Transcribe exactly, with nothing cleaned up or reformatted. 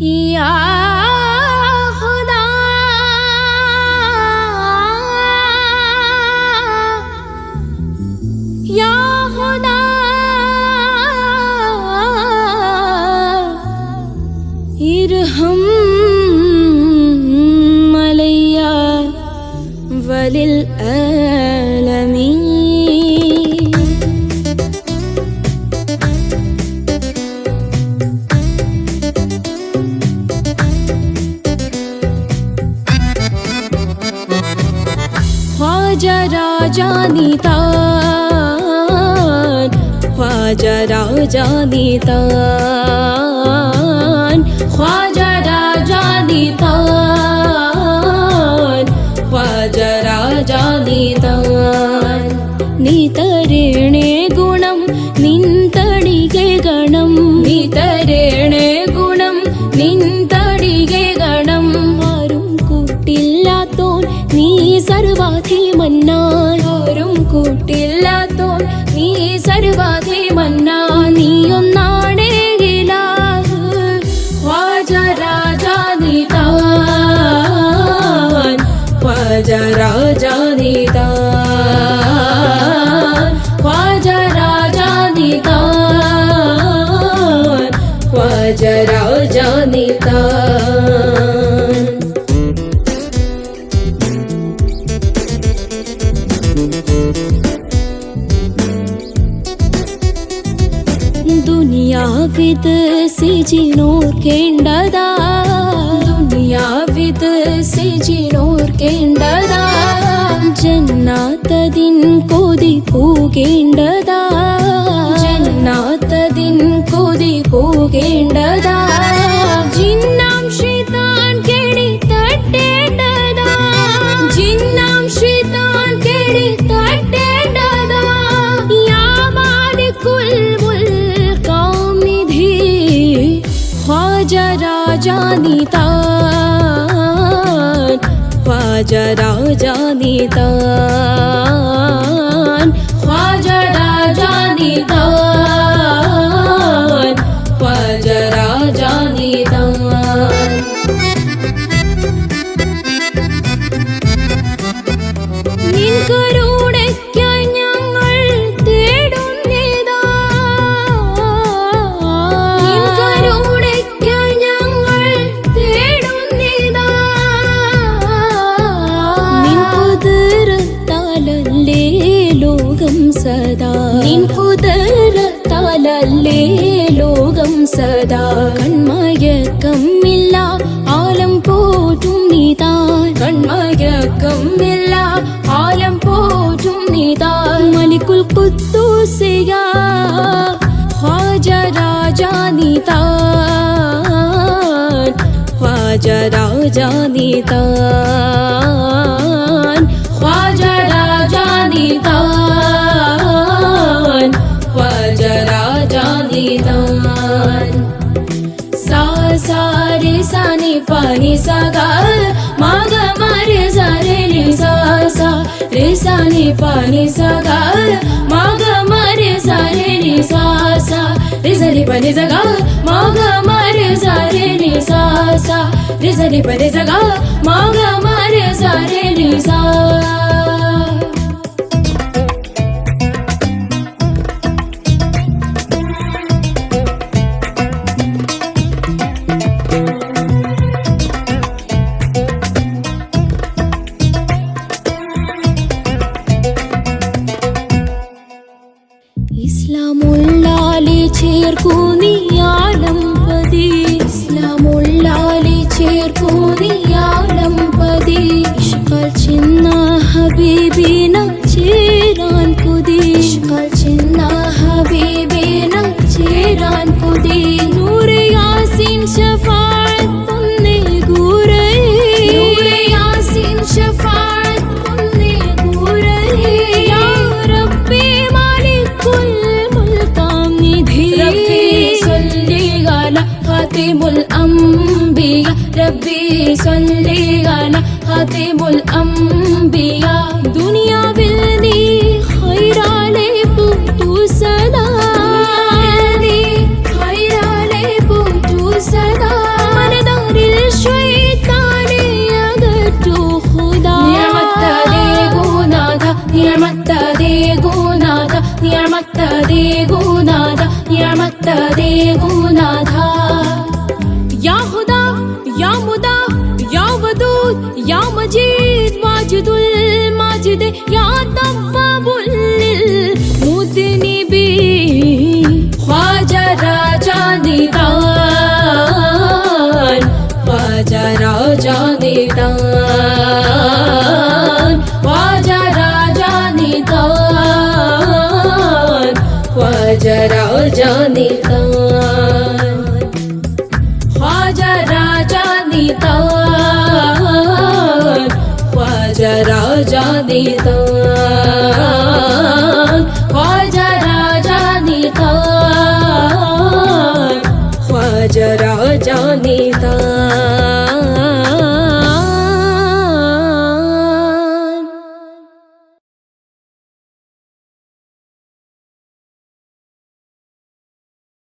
या खुदा या खुदा इरहम अलैया वलिल आलमीन। ख्वाजा राजा नितान, ख्वाजा राजा नितान, ख्वाजा राजा नितान, ख्वाजा राजा नितान। नितरेणे गुणं निन्तडिगे गणं, नितरेणे गुणं निन्तडिगे गणं। ആരും കൂട്ടില്ലാത്തോൻ നീ സർവാധിമന്നാൻ, ആരും കൂട്ടില്ലാത്തോൻ നീ സർവാധിമന്നാൻ। നീ ഒന്നാണേ ഇലാഹ് ഖ്വാജാ രാജാ നിതാൻ, ഖ്വാജാ രാജാ നിതാൻ, ഖ്വാജാ രാജാ നിതാൻ, ഖ്വാജാ രാജാ നിതാൻ। ദുനിയാവിത് സിജിനോർക്കേണ്ടതാ, ദുനിയാവിത് സിജിനോർക്കേണ്ടതാ। ജന്നാത്തതിൻ കൊതി പോകേണ്ടതാ, ജന്നാത്തതിൻ കൊതി പോകേണ്ടതാ। ജിന്നാം ശൈത്താൻ കെണി തട്ടേണ്ടതാ, ജിന്നാം ശൈത്താൻ കെണി തട്ടേണ്ടതാ। യാ മാലികുൽ ख्वाजा राजा नितान, ख्वाजा राजा नितान, ख्वाजा राजा नितान, ख्वाजा राजा नितान। നിൻ കരുണയ്ക്കായി ഞങ്ങൾ തേടുന്നിതാ, നിൻ കരുണയ്ക്കായി ഞങ്ങൾ തേടുന്നിതാ। നിൻ കുതിരത്താലല്ലേ ലോകം സദാ, നിൻ കുതിരത്താലല്ലേ ലോകം സദാ। കൺമയക്കമില്ല ആലം പോറ്റും നീതാൻ, കൺമയക്കമില്ല ആലം പോറ്റും നീതാൻ। മലിക്കുൽ ഖുദ്ദൂസിയാ ഖ്വാജാ രാജാ നിതാൻ, ഖ്വാജാ രാജാ നിതാൻ, ഖ്വാജാ രാജാ നിതാൻ, ഖ്വാജാ രാജാ നിതാൻ। സാ സാ രെ സാ നി പാ നി സാ ഗാ മാ ഗ മാ രെ സാ രെ നി സാ സാ രെ സാ നി പാ നി സാ ഗാ മാ ഗ മാ രെ സാ രെ നി സാ സാ രെ സാ നി പാ നി സാ ഗാ മാ ഗ മാ രെ സാ രെ നി സാ സാ രെ സാ നി പാ നി സാ ഗാ മാ ഗ മാ രെ സാ രെ നി സാ। ഇസ്ലാമുള്ളാലി ചേർക്കൂ നീ ആലം പതി, ഇസ്ലാമുള്ളാലി ചേർക്കൂ നീ ആലം പതി। ഇഷ്ഖാൽ ചിന്ന ഹബീബിന ചേരാൻ കൊതി, ഇഷ്ഖാൽ ചിന്ന ഹബീബിന ചേരാൻ കൊതി। നൂറെ യാസീൻ ശഫാഅത്ത് നേകൂരേ, നൂറെ യാസീൻ ശഫാഅത്ത് നേകൂരേ। യാ റബ്ബി മാലികുൽ മുൽകാം നിധി, റബ്ബി സല്ലി അലാ ഖാതിമുൽ അംബിയാ, റബ്ബി സല്ലി അലാ ഖാതിമുൽ അംബിയാ। ദുനിയാവിൽ നീ ഖൈറാലെ പൂത്തു സദാ, നീ ഖൈറാലെ പൂത്തു സദാ। देगुनादा नियमत्त देगुनादा या खुदा या मुदा या वदूद या मजीद माजिदुल माजिद या तव्वाबुल मुदनिबी ख्वाजा राजा निदान ख्वाजा राजा निदान ख्वाजा राजा निदान ख्वाजा राजा निदान ख्वाजा राजा निदान ख्वाजा राजा निदान ख्वाजा राजा निदान ख्वाजा राजा निदान